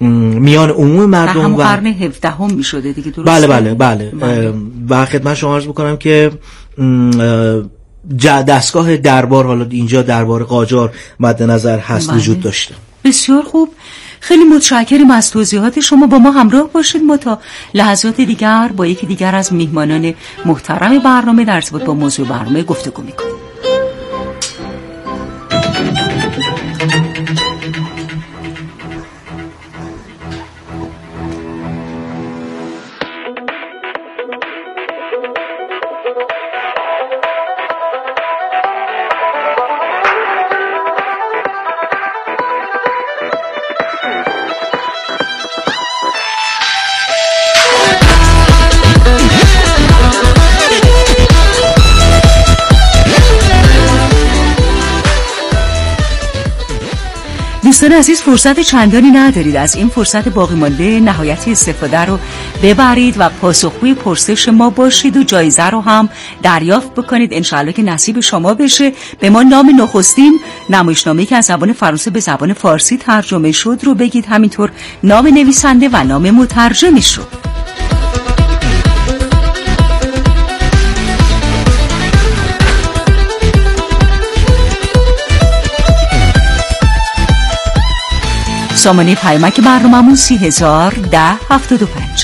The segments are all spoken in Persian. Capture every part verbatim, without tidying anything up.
میان عموم مردم و قرن هفدهم میشده دیگه، درسته؟ بله بله بله, بله. و خدمت شما عرض بکنم که دستگاه دربار، حالا اینجا دربار قاجار مد نظر هست، بله. وجود داشته. بسیار خوب، خیلی متشکرم از توضیحات شما. با ما همراه باشید، ما تا لحظات دیگر با یکی دیگر از میهمانان محترم برنامه در ارتباط با موضوع برنامه گفتگو میکنیم. دوستان عزیز، فرصت چندانی ندارید، از این فرصت باقی مانده نهایتی استفاده رو ببرید و پاسخگوی پرسش ما باشید و جایزه رو هم دریافت بکنید، انشاءالله که نصیب شما بشه. به ما نام نخستین نمایشنامه‌ای که از زبان فرانسه به زبان فارسی ترجمه شد رو بگید، همینطور نام نویسنده و نام مترجمش رو. سامانه پیامک برنامه‌مون سی هزار ده هفتاد و پنج.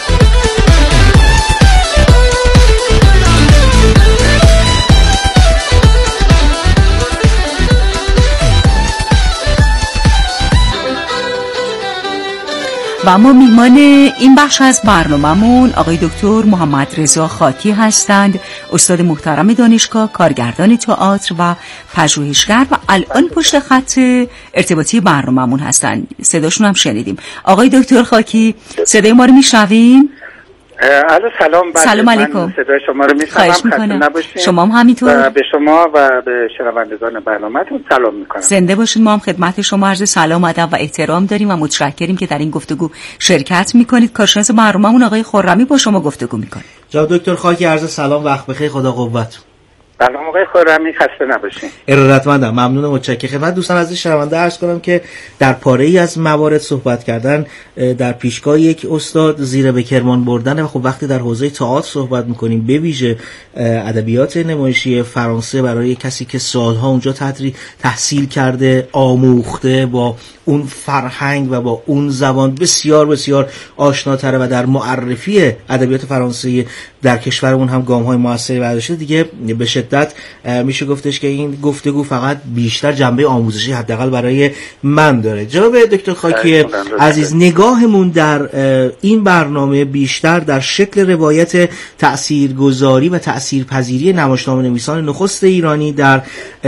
و ما میهمان این بخش از برنامه‌مون آقای دکتر محمد رضا خاکی هستند، استاد محترم دانشگاه، کارگردان تئاتر و پژوهشگر و الان پشت خط ارتباطی برنامه‌مون هستند. صداشون هم شنیدیم. آقای دکتر خاکی، صدای ما رو میشنوین؟ الو سلام. سلام علیکم. صدای شما رو میشنوم، خسته نباشید. شما هم همینطور. و به شما و به شنوندگان برنامه‌تون سلام میکنم. زنده باشید. ما هم خدمت شما عرض سلام، ادب و احترام داریم و متشکریم که در این گفتگو شرکت میکنید. کارشناس برنامه‌مون آقای خرمی با شما گفتگو میکنه. جناب دکتر خاکی، عرض سلام، وقت بخیر، خدا قوت. سلام آقای خرمی، خسته نباشید. ارادتمندم، ممنون، متشکرم. خدمت دوستان عزیز شنونده عرض کنم که در پاره‌ای از موارد صحبت کردن در پیشگاه یک استاد زیر به کرمان بردن و خب وقتی در حوزه تئاتر صحبت می‌کنیم، به ویژه ادبیات نمایشی فرانسه، برای کسی که سالها اونجا تحصیل کرده، آموخته، با اون فرهنگ و با اون زبان بسیار بسیار آشناتره و در معرفی ادبیات فرانسوی در کشورمون هم گام‌های موثری برداشته، دیگه به شدت میشه گفتش که این گفتگو فقط بیشتر جنبه آموزشی حداقل برای من داره. جناب دکتر خاکی عزیز، نگاهمون در این برنامه بیشتر در شکل روایت تاثیرگذاری و تاثیرپذیری نمایشنامه‌نویسان نخست ایرانی در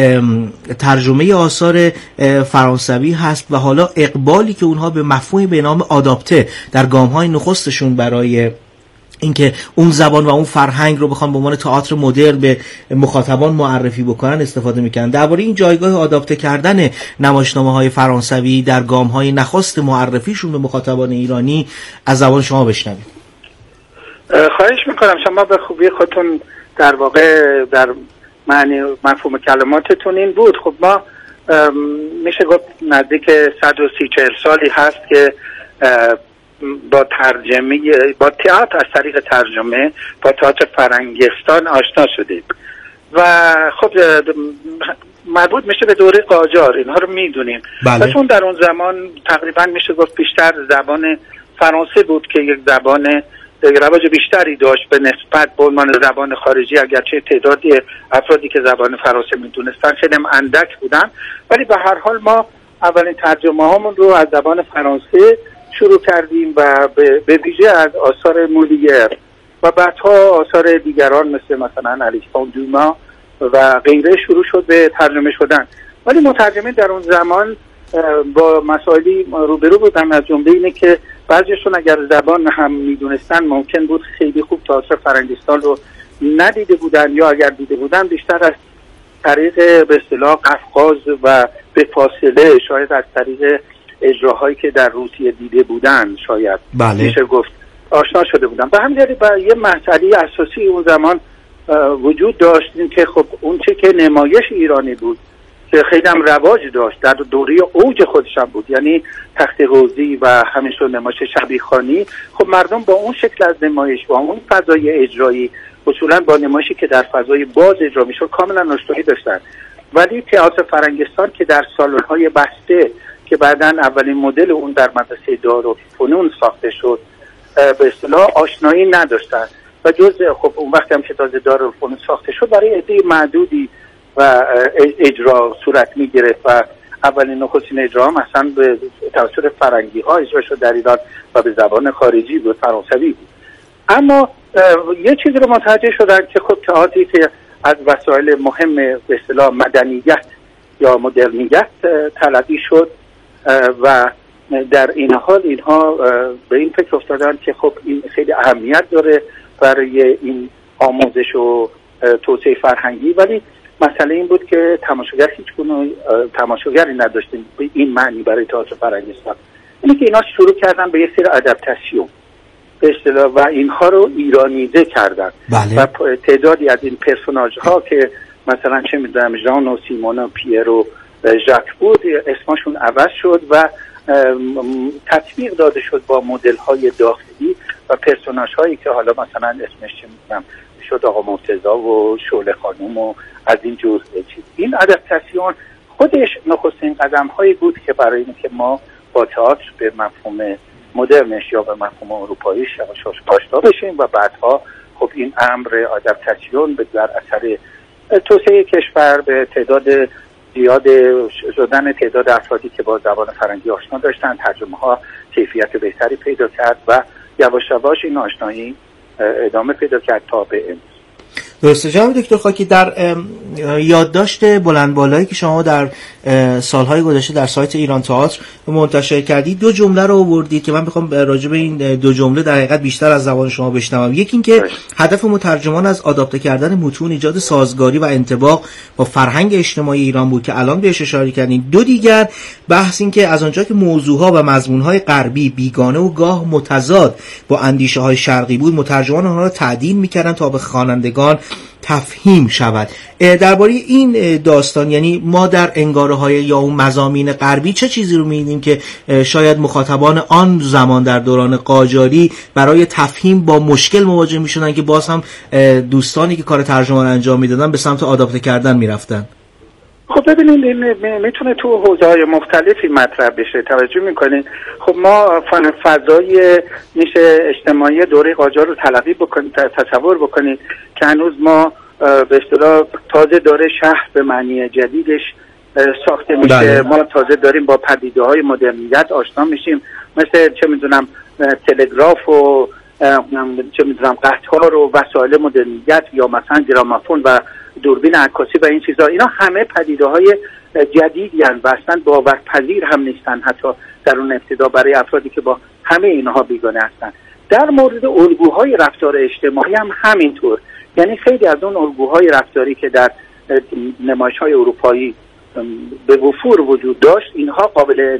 ترجمه آثار فرانسوی هست و حالا اقبالی که اونها به مفهومی به نام آداپته در گام‌های نخستشون برای اینکه اون زبان و اون فرهنگ رو بخوان به عنوان تئاتر مدرن به مخاطبان معرفی بکنن استفاده میکنن. درباره این جایگاه آداپته کردن نمایشنامه‌های فرانسوی در گام‌های نخست معرفیشون به مخاطبان ایرانی از زبان شما بشنویم. خواهش میکنم. شما به خوبی خودتون در واقع در معنی مفهوم کلماتتون این بود. خب ما میشه گفت نزدیک صد و سی چهل سالی هست که با ترجمه با تئاتر از طریق ترجمه با تئاتر فرنگستان آشنا شدیم و خب مربوط میشه به دوره قاجار، اینها رو میدونیم. بله. چون در اون زمان تقریبا میشه گفت بیشتر زبان فرانسه بود که یک زبان رواج بیشتری داشت به نسبت به عنوان زبان خارجی، اگرچه تعدادی افرادی که زبان فرانسه میدونستن خیلی اندک بودن، ولی به هر حال ما اولین ترجمه هامون رو از زبان فرانسه شروع کردیم و به ویژه از آثار مولیر و بعدها آثار دیگران مثل مثلا الیسان دوما و غیره شروع شد به ترجمه شدن. ولی مترجمین در اون زمان با مسائلی روبرو بودن، از جمله اینه که بعضیشون اگر زبان هم میدونستن ممکن بود خیلی خوب تئاتر فرنگستان رو ندیده بودن، یا اگر دیده بودن بیشتر از طریق به اصطلاح قفقاز و به فاصله، شاید از طریق اجراهایی که در روسیه دیده بودن شاید بله. میشه گفت آشنا شده بودن. به همین دلیل با یه مسئله اساسی اون زمان وجود داشت، این که خب اون چه که نمایش ایرانی بود که خیلی هم رواج داشت، در دوره اوج خودش هم بود، یعنی تخت حوضی و همینطور نمایش شبیخوانی. خب مردم با اون شکل از نمایش، با اون فضای اجرایی، اصولا با نمایشی که در فضای باز اجرا میشد کاملا آشنایی داشتن. ولی تئاتر فرنگستان که در سالن‌های بسته که بعداً اولین مدل اون در مدرسه دارالفنون ساخته شد به اصطلاح آشنایی نداشتن و جز خب اون وقت هم که تازه دارالفنون ساخته شد برای عده معدودی و اجرا صورت می‌گرفت و اولین نخستین اجرا هم اصلا به توسط فرنگی ها اجرا شد در ایران و به زبان خارجی بود، فرانسوی بود. اما یه چیزی رو متوجه شدن که خب تئاتری که از وسایل مهم به اصطلاح مدنیت یا مدرنیت طلبی شد و در این حال اینها به این فکر افتادن که خب این خیلی اهمیت داره برای این آموزش و توسعه فرهنگی، ولی مسئله این بود که تماشاگر هیچ گونه تماشاگری نداشتیم به این معنی برای تئاتر فرنگستان. اینه که اینا شروع کردن به یه سری ادپتاسیون به اصطلاح و اینها رو ایرانیزه کردن. بله. و تعدادی از این پرسوناژ ها که مثلا چه میدونم ژان و سیمون و پیر و ژاک بود اسمشون عوض شد و تطبیق داده شد با مدل های داخلی و پرسوناژ هایی که حالا مثلا اسمش چه میدونم شد آقا مرتضی و شعله خانم و از این جور چیز. این ادپتاسیون خودش نخستین قدم هایی بود که برای اینکه ما با تئاتر به مفهوم مدرنش یا به مفهوم اروپاییش آشنا بشیم و بعدها خب این امر آداپتاسیون به در اثر توسعه کشور به تعداد زیاد شدن تعداد افرادی که با زبان فرنگی آشنا داشتن ترجمه ها کیفیت بهتری پیدا کرد و یواش یواش این آشنایی ادامه پیدا کرد تا به امروز. درسته جناب دکتر خاکی، در یادداشت بلند بالایی که شما در سالهای گذشته در سایت ایران تئاتر منتشر کردید دو جمله رو آوردید که من میخوام راجع به این دو جمله در حقیقت بیشتر از زبان شما بشنوم. یکی این که هدف مترجمان از آداپته کردن متون ایجاد سازگاری و انطباق با فرهنگ اجتماعی ایران بود که الان بهش اشاره کردین. دو دیگر بحث این که از آنجا که موضوعها و مضمونهای غربی بیگانه و گاه متضاد با اندیشه‌های شرقی بود، مترجمان آنها را تعدیل می‌کردند تا به خوانندگان تفهیم شود. درباره این داستان، یعنی ما در انگاره‌های یا اون مضامین غربی چه چیزی رو می‌بینیم که شاید مخاطبان آن زمان در دوران قاجاری برای تفهیم با مشکل مواجه می‌شدن که باز هم دوستانی که کار ترجمه انجام می‌دادن به سمت آداپته کردن می‌رفتن؟ خب ببینید این میتونه تو حوزه‌های مختلفی مطرح بشه. توجه میکنید خب ما فضای میشه اجتماعی دوره قاجار رو تلقی بکنید، تصور بکنید که هنوز ما به اصطلاح تازه داره شهر به معنی جدیدش ساخته میشه. بله. ما تازه داریم با پدیده‌های مدرنیت آشنا میشیم، مثل چه میدونم تلگراف و چه میدونم قطار و وسایل مدرنیت یا مثلا گرامافون و دوربین عکاسی و این چیزا. اینا همه پدیده‌های جدیدی هستند و اصلا باورپذیر هم نیستن حتی در اون ابتدا برای افرادی که با همه اینها بیگانه هستن. در مورد الگوهای رفتار اجتماعی هم همینطور، یعنی خیلی از اون الگوهای رفتاری که در نمایش‌های اروپایی به وفور وجود داشت اینها قابل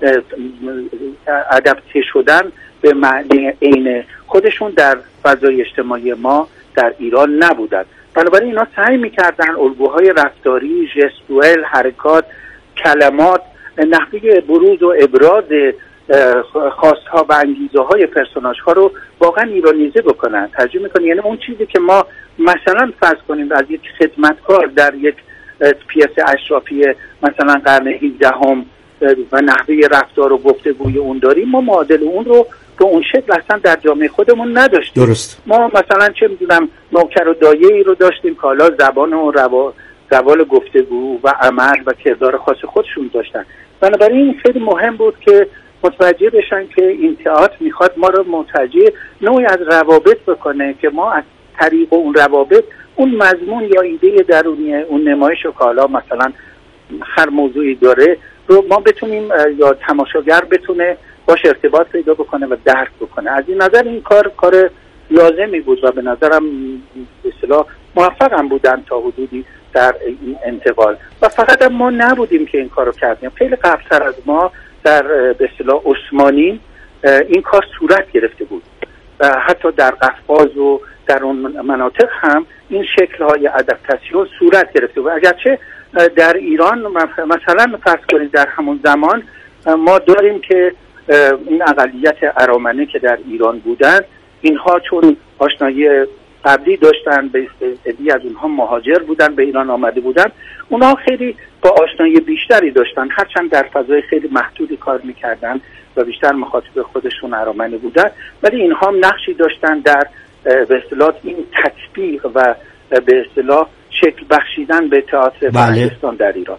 ادپته شدن به معنی عین خودشون در فضای اجتماعی ما در ایران نبودند. بنابراین اینا سعی می‌کردن الگوهای رفتاری، ژستوئل، حرکات، کلمات، نحوه بروز و ابراز خواست‌ها و انگیزه‌های پرسوناژها رو واقعا ایرانیزه بکنن. ترجمه می‌کنن، یعنی اون چیزی که ما مثلا فرض کنیم از یک خدمتکار در یک پیاس اشرافی مثلا قرن هجدهم و نحوه رفتار و گفتگوی اون داریم، ما معادل اون رو به اون شکل اصلا در جامعه خودمون نداشتیم. درست. ما مثلا چه میدونم نوکر و دایه ای رو داشتیم که حالا زبان و روا... روال گفتگو و عمل و کردار خاص خودشون داشتن. بنابراین خیلی مهم بود که متوجه بشن که این تئاتر میخواد ما رو متوجه نوعی از روابط بکنه که ما از طریق اون روابط اون مضمون یا ایده درونی اون نمایش و که حالا مثلا هر موضوعی داره رو ما بتونیم یا تماشاگر بتونه باش ارتباط پیدا بکنه و درک بکنه. از این نظر این کار کار لازمی بود و به نظرم به اصطلاح موفق هم بودن تا حدودی در این انتقال. و فقط هم ما نبودیم که این کارو کردیم، خیلی قبل‌تر از ما در به اصطلاح عثمانی این کار صورت گرفته بود و حتی در قفقاز و در اون مناطق هم این شکل‌های ادپتاسیون صورت گرفته بود. اگرچه در ایران مثلا فرض کنید در همون زمان ما داریم که این اقلیت ارامنه که در ایران بودند، اینها چون آشنایی قبلی داشتن، به عده‌ای از اونها مهاجر بودن، به ایران آمده بودن، اونها خیلی با آشنایی بیشتری داشتن، هرچند در فضای خیلی محدودی کار میکردن و بیشتر مخاطب خودشون ارامنه بودن، ولی اینها هم نقشی داشتن در به اصطلاح این تطبیق و به اصطلاح شکل بخشیدن به تئاتر فرهنگستان در ایران.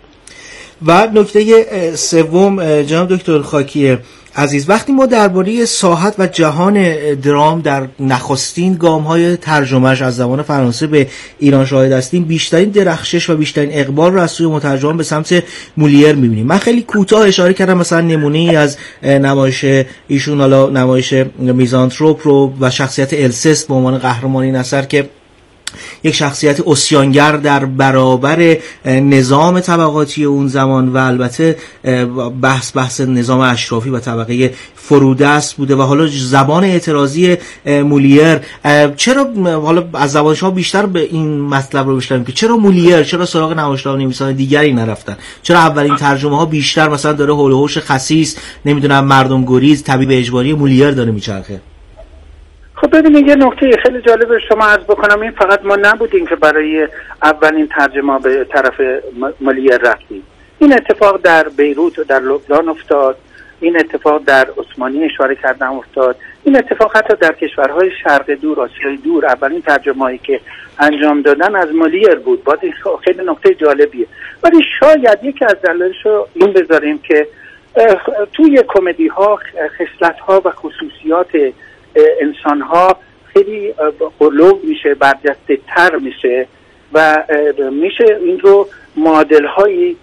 و نکته سوم جناب دکتر خاکی عزیز، وقتی ما درباره ساحت و جهان درام در نخستین گام‌های ترجمهش از زبان فرانسه به ایران شاهد هستیم، بیشترین درخشش و بیشترین اقبال رو از سوی مترجمان به سمت مولیر می‌بینیم. من خیلی کوتاه اشاره کردم مثلا نمونه‌ای از نمایش ایشون، حالا نمایش میزانتروپ رو و شخصیت السست به عنوان قهرمان این اثر که یک شخصیت عصیانگر در برابر نظام طبقاتی اون زمان و البته بحث بحث نظام اشرافی و طبقه فرودست بوده و حالا زبان اعتراضی مولیر. چرا حالا از زبان شما بیشتر به این مطلب رو بشنویم که چرا مولیر، چرا سراغ نمایشنامه نویسان دیگری نرفتن؟ چرا اولین ترجمه ها بیشتر مثلا داره هول و هوش خسیس، نمیدونم مردم گریز، طبیب اجباری مولیر داره میچرخه؟ خب ببینید یه نکته خیلی جالب شما عرض بکنم، این فقط ما نبودیم که برای اولین ترجمه به طرف مولیر رفتیم. این اتفاق در بیروت و در لبنان افتاد، این اتفاق در عثمانی اشاره کردم افتاد، این اتفاق حتی در کشورهای شرق دور، آسیای دور اولین ترجمه‌ای که انجام دادن از مولیر بود. باز این خیلی نکته جالبیه. ولی شاید یکی از دلایلش رو این بذاریم که توی کمدی ها خصلت ها و خصوصیات انسان ها خیلی قلوب میشه، برجسته تر میشه و میشه این رو معادل هایی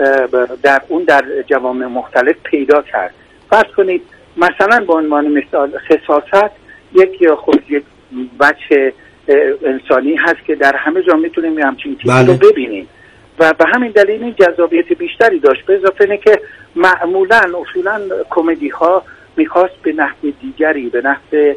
در اون در جوامع مختلف پیدا کرد. فرض کنید مثلا به عنوان مثال خصاصت یک خود یک بچه انسانی هست که در همه جا میتونیم همچین چیزی رو ببینیم و به همین دلیل این جذابیت بیشتری داشت. به اضافه اینه که معمولا اصولا کمدی ها میخواست به نحو دیگری، به نحو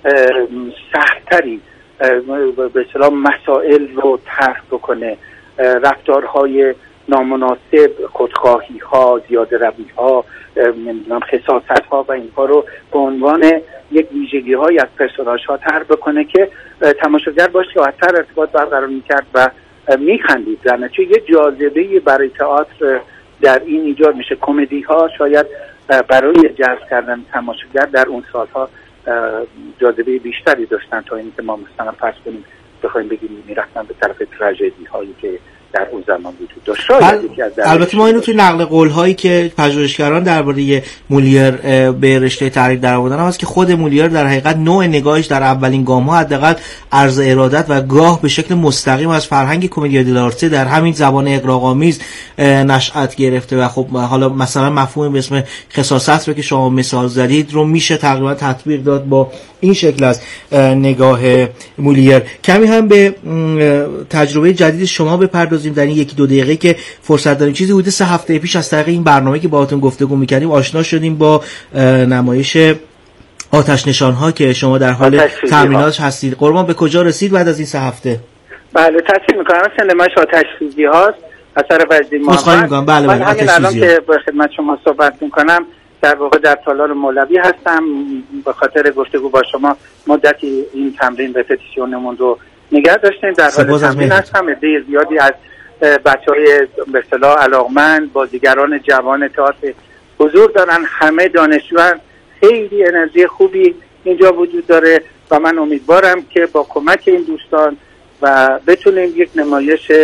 سختری به اصطلاح مسائل رو طرح بکنه، رفتارهای نامناسب، خودخواهی ها، زیاده روی ها، نمیدونم خصاصت ها و اینها رو به عنوان یک ویژگی های از پرسوناژ ها طرح بکنه که تماشاگر باش راحت‌تر ارتباط برقرار میکرد و میخندید. در نتیجه یه جاذبه برای تئاتر در این ایجاد میشه. کمدی ها شاید برای جذب کردن تماشاگر در اون سالها جاذبه بیشتری داشتن تا اینکه ما مثلا فرض کنیم بخوایم بگیم میرفتن به طرف تراژدی هایی که در اون زمان وجود داشت. البته ما اینو توی نقل قول هایی که پژوهشگران درباره مولیر به رشته تحریک درآوردن هست که خود مولیر در حقیقت نوع نگاهش در اولین گام ها حداقل عرض ارادت و گاه به شکل مستقیم از فرهنگ کمدی دلارته در همین زبان اغراق‌آمیز نشأت گرفته و خب حالا مثلا مفهوم به اسم خصاصت رو که شما مثال زدید رو میشه تقریبا تطبیق داد با این شکل از نگاه مولیر. کمی هم به تجربه جدید شما بپردازیم در این یکی دو دقیقه که فرصت داریم. چیزی حدود سه هفته پیش از طریق این برنامه که باهاتون گفتگو می‌کردیم آشنا شدیم با نمایش آتش نشان‌ها که شما در حال تامیناتش هستید. قربان به کجا رسید بعد از این سه هفته؟ بله تصمیم می‌کنم نمایش آتش سوزی هاست اثر وجدی محمد. بله بله من همین الان که با خدمت شما صحبت می‌کنم در واقع در تالار مولوی هستم. به خاطر گفتگو با شما مدتی این تمرین رپتیشنمون رو نگه داشتیم. در حال تمرین هستم. عده زیادی از بچه‌های به اصطلاح علاقمند، بازیگران جوان تئاتر حضور دارن. همه دانشجویان، خیلی انرژی خوبی اینجا وجود داره و من امیدوارم که با کمک این دوستان و بتونیم یک نمایش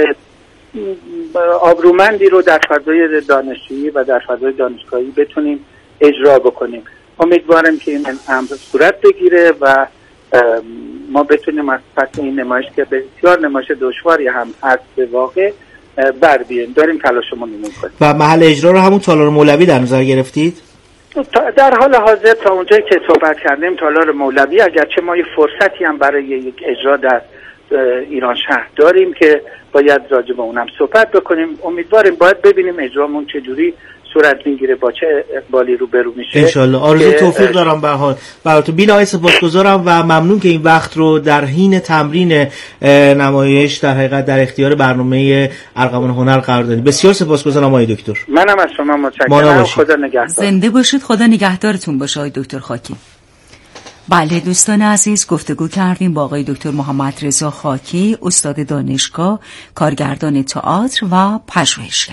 آبرومندی رو در فضای دانشجویی و در فضای دانشگاهی بتونیم اجرا بکنیم. امیدوارم که این امر صورت بگیره و ما بتونیم از پس این نمایش که بسیار نمایش دشواری هم هست به واقع بر بیاییم. داریم تلاشمون رو میکنیم. و محل اجرا رو همون تالار مولوی در نظر گرفتید؟ در حال حاضر تا اونجایی که صحبت کردیم تالار مولوی، اگرچه ما یه فرصتی هم برای یک اجرا در ایران شهر داریم که باید راجع به اونم صحبت بکنیم. امیدواریم باید ببینیم اجرامون چجوری صورت میگیره، با چه اقبالی روبرو میشه. انشالله. آرزو توفیق دارم به حال براتون. بینایی سپاسگزارم و ممنون که این وقت رو در حین تمرین نمایش در حقیقت در اختیار برنامه ارغوان هنر قرار دادید. بسیار سپاسگزارم آقای دکتر. منم از شما متشکرم. خدا نگهدار. زنده باشید. خدا نگهدارتون باشه آقای دکتر خاکی. بله دوستان عزیز، گفتگو کردیم با آقای دکتر محمد رضا خاکی، استاد دانشگاه، کارگردان تئاتر و پژوهشگر.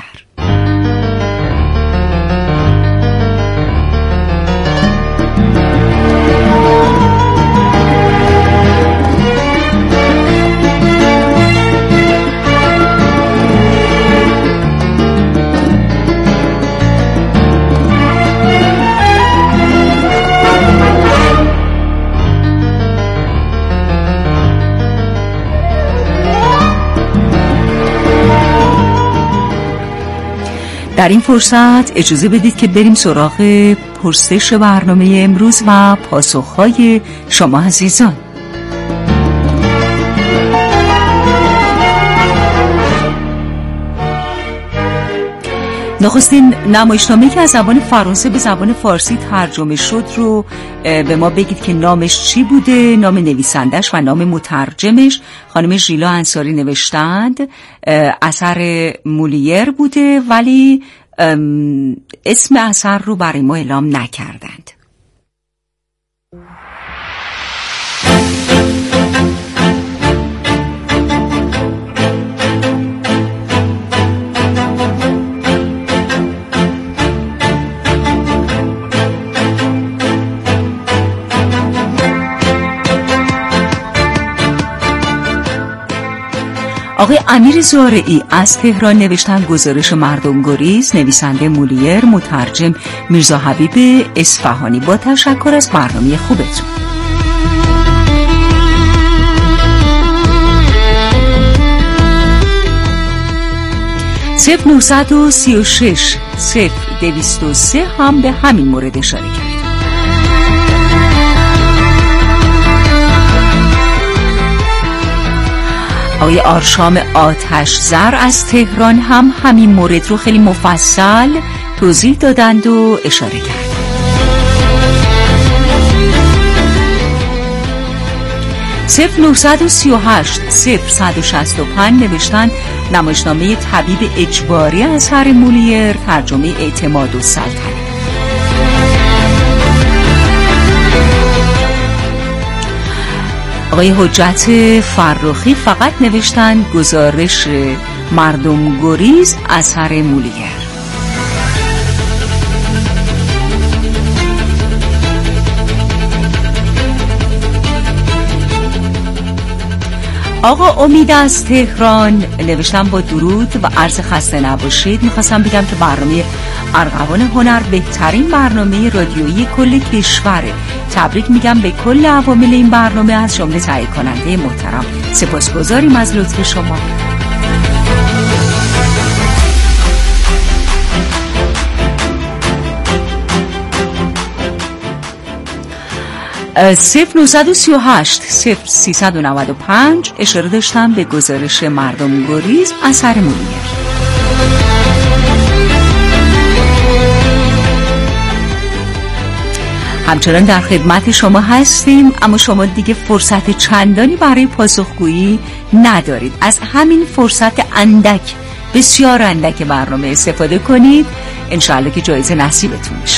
در این فرصت اجازه بدید که بریم سراغ پرسش برنامه امروز و پاسخهای شما عزیزان. نخستین نمایشنامه‌ای که از زبان فرانسه به زبان فارسی ترجمه شد رو به ما بگید که نامش چی بوده، نام نویسندش و نام مترجمش. خانم ژیلا انصاری نوشتند اثر مولیر بوده ولی اسم اثر رو برای ما اعلام نکردند. آقای امیر زارعی از تهران نوشتن گزارش مردم گریز، نویسنده مولیر، مترجم میرزا حبیب اصفهانی. با تشکر از برنامه خوبتون. صفر نهصد و سی و شش صفر دویست و سه هم به همین مورد اشاره کرد. آقای آرشام آتش زر از تهران هم همین مورد رو خیلی مفصل توضیح دادند و اشاره کرد. صفر نهصد و سی و هشت صفر صد و شصت و پنج نوشتن نمایشنامه طبیب اجباری اثر مولیر، ترجمه اعتماد السلطنه. آقای حجت فرخی فقط نوشتن گزارش مردم گریز اثر مولیر. آقا امید از تهران نوشتن با درود و عرض خسته نباشید. میخواستم بگم که برنامه ارغوان هنر بهترین برنامه رادیویی کل کشوره. تبریک میگم به کل عوامل این برنامه از جمله تهیه کننده محترم. سپاسگزاریم از لطف شما. صفر نهصد و سی و هشت صفر سیصد و نود و پنج اشاره داشتم به گزارش مردم گریز اثر مولیر. همچنان در خدمت شما هستیم، اما شما دیگه فرصت چندانی برای پاسخگویی ندارید. از همین فرصت اندک، بسیار اندک برنامه استفاده کنید، انشاءالله که جایزه نصیبتون میشه.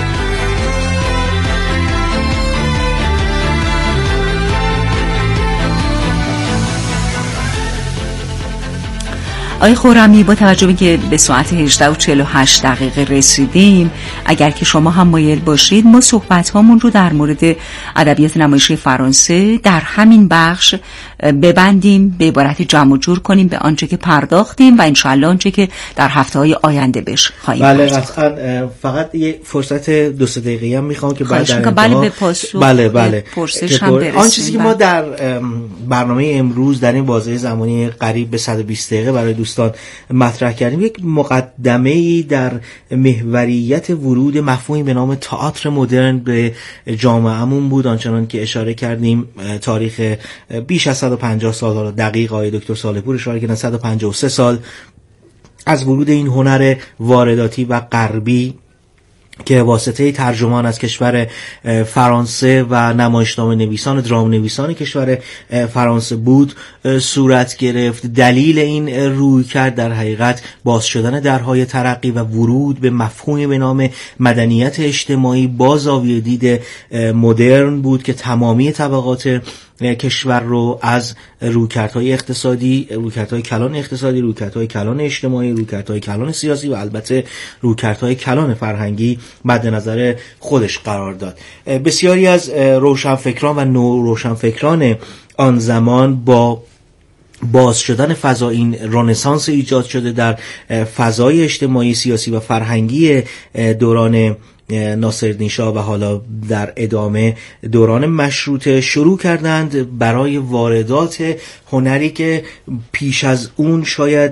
آقای خرمی، با توجه به که به ساعت هجده و چهل و هشت دقیقه رسیدیم، اگر که شما هم مایل باشید ما صحبت هامون رو در مورد ادبیات نمایشی فرانسه در همین بخش ببندیم، به عبارت جمع و جور کنیم به آنچه که پرداختیم و انشاءالله آنچه که در هفته های آینده بهش خواهیم بله قطعا. فقط یه فرصت دو سه دقیقه‌ای هم میخوام که بعد در بله به پاسخ بله بله پرسش هم برسیم. آن چیزی که ما در برنامه امروز در این بازه زمانی قریب به صد و بیست دقیقه برای دوستان مطرح کردیم، یک مقدمه‌ای در محوریت ورود مفهومی به نام تئاتر مدرن به جامعه‌مون بود. آنچنان که اشاره کردیم تاریخ بیش از صد و پنجاه سال، حالا دقیق آقای دکتر صالح‌پور اشاره کردن صد و پنجاه و سه سال از ورود این هنر وارداتی و غربی که واسطه ترجمان از کشور فرانسه و نمایشنامه نویسان، درام نویسان کشور فرانسه بود صورت گرفت. دلیل این روی کرد در حقیقت باز شدن درهای ترقی و ورود به مفهومی به نام مدنیت اجتماعی با زاویه دید مدرن بود که تمامی طبقات کشور رو از رویکردهای اقتصادی، رویکردهای کلان اقتصادی، رویکردهای کلان اجتماعی، رویکردهای کلان سیاسی و البته رویکردهای کلان فرهنگی مد نظر خودش قرار داد. بسیاری از روشنفکران و نو روشنفکران آن زمان با باز شدن فضا، این رنسانس ایجاد شده در فضای اجتماعی، سیاسی و فرهنگی دوران ناصرالدین شاه و حالا در ادامه دوران مشروطه، شروع کردند برای واردات هنری که پیش از اون شاید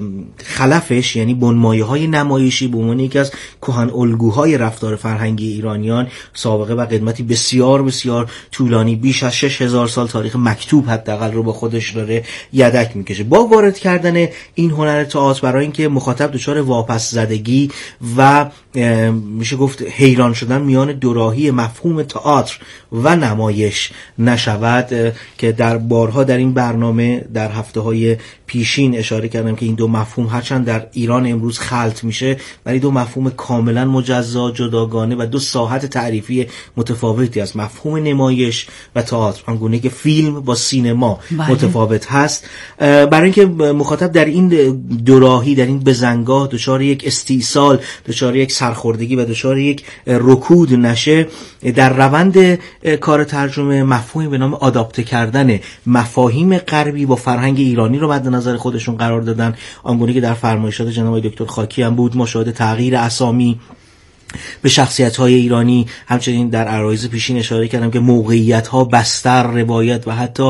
خلفش، یعنی بنمایه‌های نمایشی به عنوان یکی از کهن الگوهای رفتار فرهنگی ایرانیان سابقه و قدمتی بسیار بسیار طولانی، بیش از شش هزار سال تاریخ مکتوب حداقل رو با خودش داره یدک میکشه. با وارد کردن این هنر تئاتر برای اینکه مخاطب دچار واپس زدگی و میشه گفت حیران شدن میان دوراهی مفهوم تئاتر و نمایش نشود، که در بارها در این برنامه در هفته‌های پیشین اشاره کردم که این دو مفهوم هرچند در ایران امروز خلط میشه ولی دو مفهوم کاملا مجزا، جداگانه و دو ساحت تعریفی متفاوتی از مفهوم نمایش و تئاتر، آنگونه که فیلم با سینما بله. متفاوت هست. برای اینکه مخاطب در این دوراهی، در این بزنگاه دچار یک استیصال، دچار یک سرخوردگی و دچار یک رکود نشه، در روند کار ترجمه مفهومی به نام آداپته کردن مفاهیم غربی با فرهنگ ایرانی رو مد نظر خودشون قرار دادن، آنگونه که در فرمایشات جناب دکتر خاکی هم بود. ما شاهد تغییر اسامی به شخصیت‌های ایرانی، همچنین در عرایض پیشین اشاره کردم که موقعیت‌ها، بستر، روایت و حتی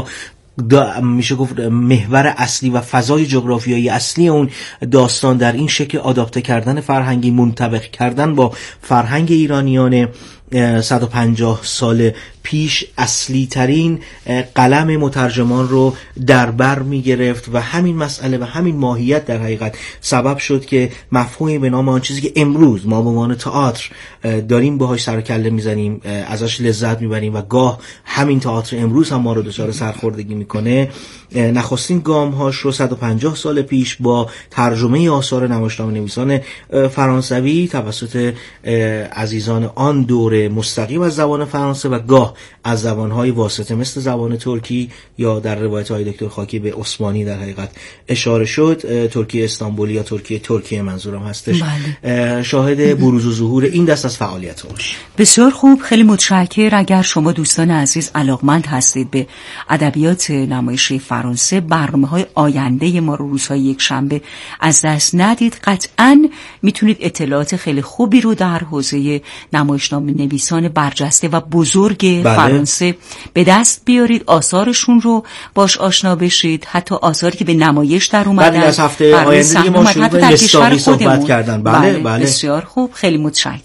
میشه گفت محور اصلی و فضای جغرافیایی اصلی اون داستان در این شکل آداپته کردن فرهنگی، منطبق کردن با فرهنگ ایرانیان صد و پنجاه سال پیش اصلی ترین قلم مترجمان رو در بر می گرفت و همین مسئله و همین ماهیت در حقیقت سبب شد که مفهومی به نام آن چیزی که امروز ما به عنوان تئاتر داریم باهاش سر و کله میزنیم، ازش لذت میبریم و گاه همین تئاتر امروز هم ما رو دچار سرخوردگی میکنه، نخستین گام هاش رو صد و پنجاه سال پیش با ترجمه آثار نمایشنامه نویسان فرانسوی توسط عزیزان آن دوره مستقیم از زبان فرانسه و گاه از زبانهای واسطه مثل زبان ترکی یا در روایت های دکتر خاکی به عثمانی در حقیقت اشاره شد، ترکی استانبولی یا ترکی ترکیه منظورم هستش. بله. شاهد بروز و ظهور این دست از فعالیت باش. بسیار خوب، خیلی متشکرم. اگر شما دوستان عزیز علاقمند هستید به ادبیات نمایشی فرانسه، برنامه‌های آینده ما رو روزهای یک شنبه از دست ندید. قطعاً میتونید اطلاعات خیلی خوبی رو در حوزه نمایشنامه نویسان برجسته و بزرگ بله. فرانسه به دست بیارید، آثارشون رو باش آشنا بشید، حتی آثاری که به نمایش در اومدن. بله، از هفته آینده دیگه ما شروع به لستانی صحبت کردن. بله بله, بله. بسیار خوب، خیلی متشکرم.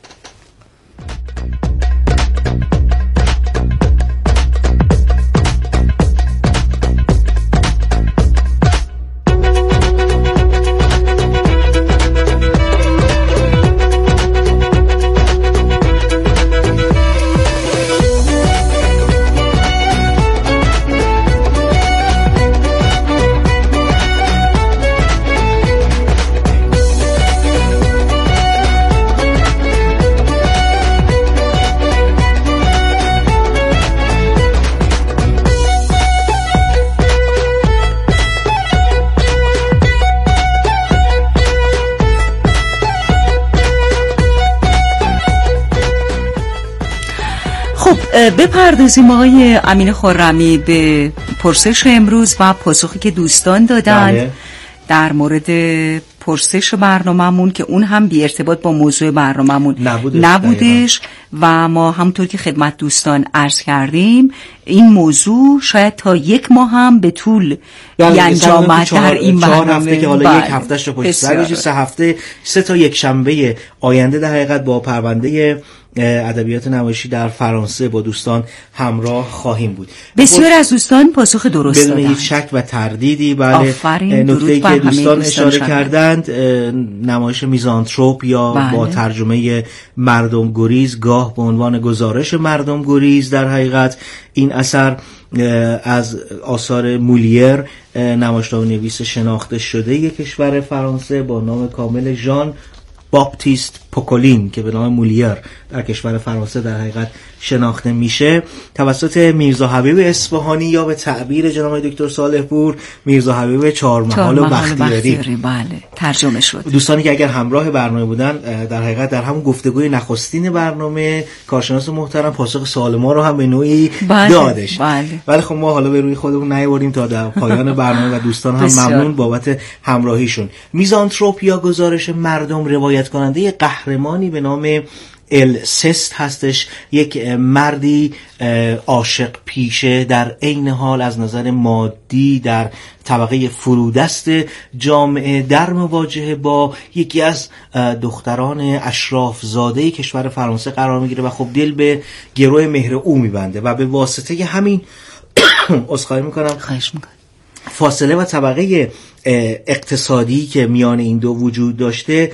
بپردازیم آقای امین خرمی به پرسش امروز و پاسخی که دوستان دادن بله. در مورد پرسش برنامه‌مون که اون هم بی ارتباط با موضوع برنامه‌مون نبودش, نبودش و ما همونطور که خدمت دوستان عرض کردیم این موضوع شاید تا یک ماه هم به طول انجامد در این چهار هفته که حالا یک هفتهش رو پشت سر بشه، سه هفته سه تا یک شنبه آینده در حقیقت با پرونده ادبیات نمایشی در فرانسه با دوستان همراه خواهیم بود. بسیار از دوستان پاسخ درست دادند بدون هیچ شک و تردیدی. بله، نکته‌ای که دوستان اشاره کردند نمایش میزانتروپ یا بله. با ترجمه مردم گریز، گاه به عنوان گزارش مردم گریز، در حقیقت این اثر از آثار مولیر، نمایشنامه‌نویس شناخته شده کشور فرانسه با نام کامل ژان باپتیست پوکولین که به نام مولیر در کشور فرانسه در حقیقت شناخته میشه، توسط میرزا حبیب اصفهانی یا به تعبیر جناب دکتر صالح پور میرزا حبیب چهارمحال و بختیاری بله ترجمه شد. دوستانی که اگر همراه برنامه بودن در حقیقت در همون گفتگوی نخستین برنامه کارشناس محترم پاسخ سوال ما رو هم به نوعی بله. دادش. بله. ولی خب ما حالا به روی خودمون نیاوردیم تا در پایان برنامه و دوستان هم ممنون بابت همراهیشون. میزانتروپ یا گزارش مردم روایت کننده قهرمانی به نام السست هستش، یک مردی عاشق پیشه در عین حال از نظر مادی در طبقه فرودست جامعه در مواجهه با یکی از دختران اشراف زاده کشور فرانسه قرار میگیره و خب دل به گروه مهر او میبنده و به واسطه همین عذرخواهی میکنم خواهش میکنم فاصله و طبقه اقتصادی که میان این دو وجود داشته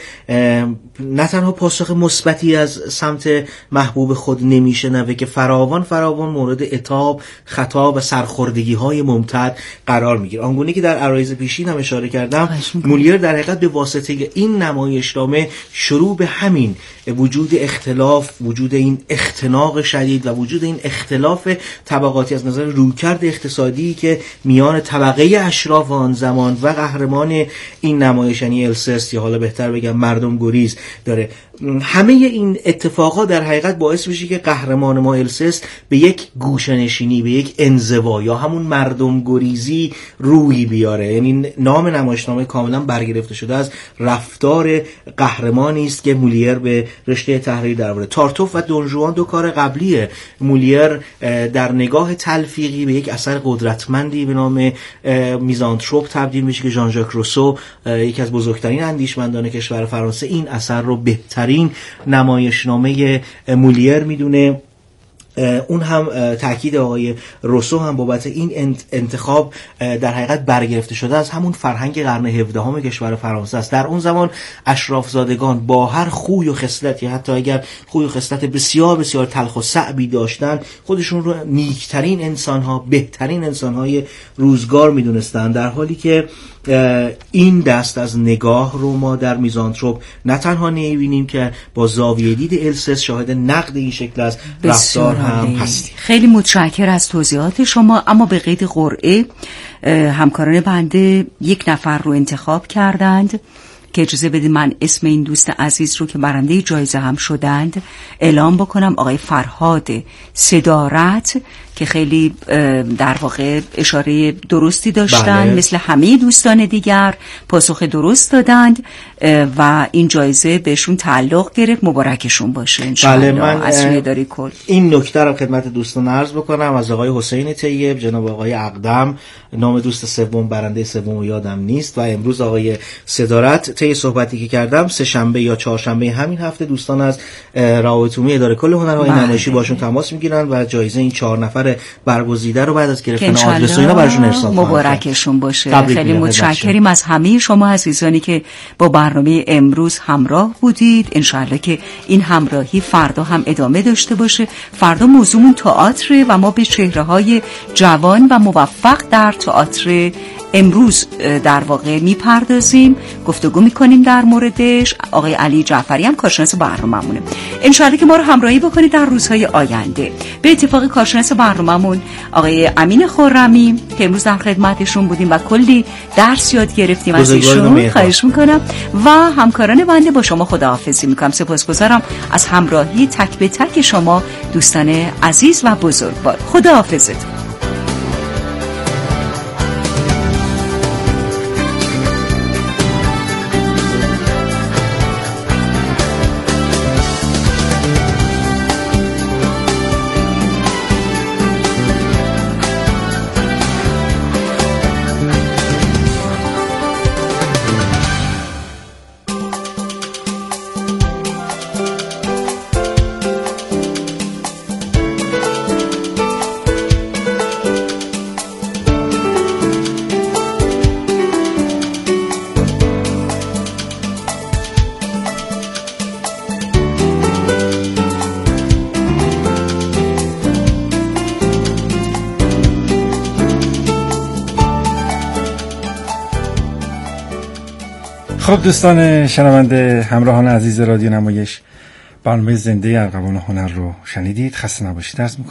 نه تنها پاسخ مثبتی از سمت محبوب خود نمیشنوه که فراوان فراوان مورد عتاب، خطاب و سرخوردگی های ممتد قرار میگیره. آنگونه که در عرایض پیشین هم اشاره کردم، مولیر در حقیقت به واسطه این نمایشنامه شروع به همین وجود اختلاف، وجود این اختناق شدید و وجود این اختلاف طبقاتی از نظر رویکرد اقتصادی که میان طبقه اشراف آن زمان و قهرمان این نمایش یعنی السست یا حالا بهتر بگم مردم گریز داره. همه این اتفاقات در حقیقت باعث میشه که قهرمان ما السست به یک گوشه‌نشینی، به یک انزوا یا همون مردم گریزی روی بیاره. یعنی نام نمایشنامه کاملا برگرفته شده از رفتار قهرمانی است که مولیر به رشته تحریر درآورده. تارتوف و دون ژوان دو کار قبلیه. مولیر در نگاه تلفیقی به یک اثر قدرتمندی به نام میزانتروپ تبدیل میشه که ژان ژاک روسو یکی از بزرگترین اندیشمندان کشور فرانسه این اثر رو بهترین نمایشنامه مولیر میدونه. اون هم تاکید آقای روسو هم بابت این انتخاب در حقیقت برگرفته شده از همون فرهنگ قرن هفدهم کشور فرانسه است. در اون زمان اشراف زادگان با هر خوی و خصلتی، حتی اگر خوی و خصلت بسیار بسیار تلخ و صعبی داشتن، خودشون رو نیکترین انسان‌ها، بهترین انسان‌های روزگار میدونستن، در حالی که این دست از نگاه رو ما در میزانتروپ نه تنها نمی‌بینیم که با زاویه دید السست شاهد نقد این شکل از رفتار هم هستیم. خیلی متشکرم از توضیحات شما. اما به قید قرعه همکاران بنده یک نفر رو انتخاب کردند که اجازه بدید من اسم این دوست عزیز رو که برنده جایزه هم شدند اعلام بکنم. آقای فرهاد صدارت که خیلی در واقع اشاره درستی داشتن، بله. مثل همه دوستان دیگر پاسخ درست دادند و این جایزه بهشون تعلق گرفت. مبارکشون باشه انشاءالله. بله، من از روی اداره کل این نکته رو خدمت دوستان عرض بکنم. از آقای حسین طیب، جناب آقای اقدم، نام دوست سوم برنده سوم یادم نیست، و امروز آقای صدارت. طی صحبتی که کردم سه شنبه یا چهارشنبه همین هفته دوستان از روابط عمومی اداره کل هنرهای بله. نمایشی باشون تماس میگیرن و جایزه این چهار نفر برگزیده رو بعد از گرفتن آدرس و اینا براشون ارسال کنن. مبارکشون باشه. خیلی متشکریم از همه شما عزیزانی که با برنامه امروز همراه بودید. انشالله که این همراهی فردا هم ادامه داشته باشه. فردا موضوعمون تئاتر و ما به چهره‌های جوان و موفق در تئاتر امروز در واقع میپردازیم، گفتگو میکنیم در موردش. آقای علی جعفری هم کارشناس برنامه‌مونه. انشالله که ما رو همراهی بکنید در روزهای آینده. به اتفاق کارشناس برنامه‌مون آقای امین خرمی که امروز در خدمتشون بودیم و کلی درس یاد گرفتیم از ایشون، خواهش میکنم و همکاران بنده با شما خداحافظی میکنم. سپاسگزارم از همراهی تک به تک شما دوستان عزیز و بزرگوار. خداحافظتون. خب دوستان شنونده، همراهان عزیز رادیو نمایش، برنامه زنده ارغوان هنر رو شنیدید. خسته نباشید.